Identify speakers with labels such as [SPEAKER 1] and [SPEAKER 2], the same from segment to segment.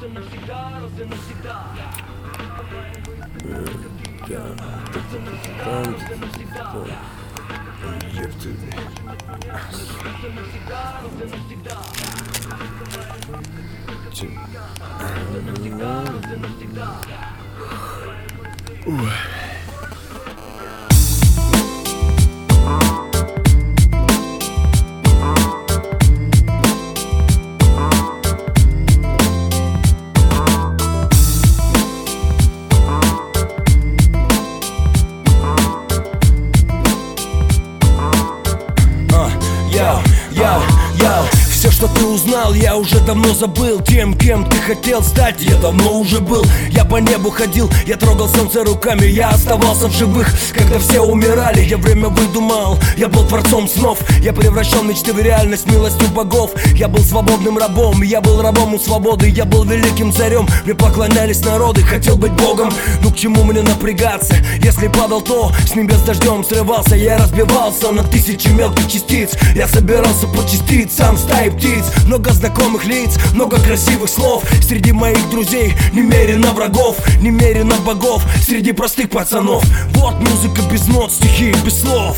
[SPEAKER 1] Все, что ты узнал, я уже давно забыл. Тем, кем ты хотел стать, я давно уже был. Я по небу ходил, я трогал солнце руками. Я оставался в живых, когда все умирали. Я время выдумал, я был творцом снов. Я превращал мечты в реальность милостью богов. Я был свободным рабом, я был рабом у свободы. Я был великим царем, мне поклонялись народы. Хотел быть богом, ну к чему мне напрягаться? Если падал, то с небес дождем срывался. Я разбивался на тысячи мелких частиц. Я собирался по частицам стаи птиц. Много знакомых лиц, много красивых слов. Среди моих друзей немерено врагов, немерено богов. Среди простых пацанов. Вот музыка без нот, стихи без слов.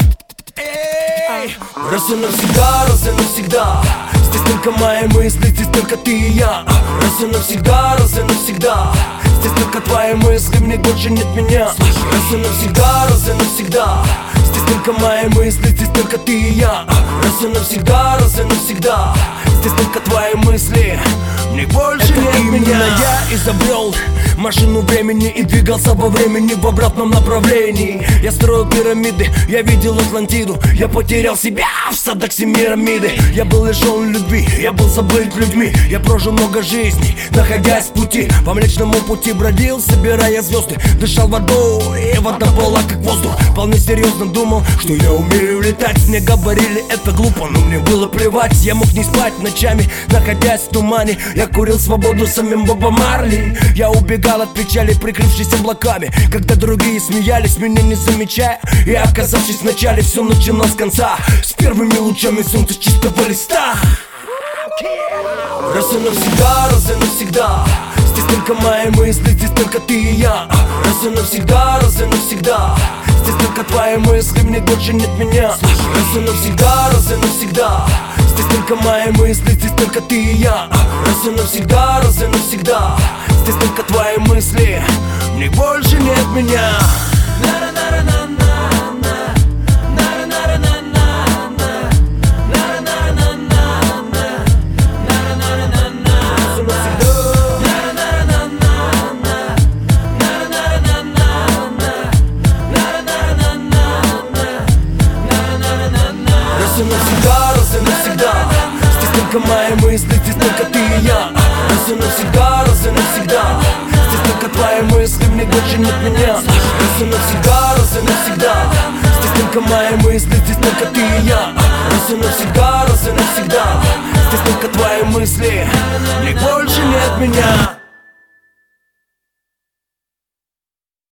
[SPEAKER 1] Эй! Раз и навсегда, раз и навсегда. Здесь только мои мысли, здесь только ты и я. Раз и навсегда, раз и навсегда. Здесь только твои мысли, мне больше нет меня. Раз и навсегда, раз и навсегда. Здесь только мои мысли, здесь только ты и я. Раз и навсегда, раз и навсегда. Здесь только твои мысли, мне больше нет меня. Я изобрел машину времени и двигался во времени в обратном направлении. Я строил пирамиды, я видел Атлантиду. Я потерял себя в садах Семирамиды. Я был лишен любви, я был забыт людьми. Я прожил много жизней, находясь в пути. По Млечному пути бродил, собирая звезды. Дышал водой, и вода была как воздух. Вполне серьезно думал, что я умею летать. Мне говорили, это глупо, но мне было плевать. Я мог не спать ночами, находясь в тумане. Я курил свободу самим Бобом Марли. Я убегал от печали, прикрывшись облаками. Когда другие смеялись, меня не замечая. И оказавшись в начале, все началось с конца. С первыми лучами солнца чистого листа. Раз и навсегда, раз и навсегда. Здесь только мои мысли, здесь только ты и я. Раз и навсегда, раз и навсегда. Здесь только твои мысли, мне больше нет меня. Раз и навсегда, раз и навсегда. Здесь только мои мысли, здесь только ты и я. Раз и навсегда, раз и навсегда. Здесь только твои мысли, мне больше нет меня. Раз и навсегда, раз и навсегда. Здесь только мои мысли, здесь только ты и я. Раз и навсегда, раз и навсегда. Здесь только твои мысли, мне больше нет меня. Раз и навсегда, раз и навсегда. Здесь только мои мысли, здесь только ты и я. Раз и навсегда, раз и навсегда. Здесь только твои мысли, мне больше нет меня.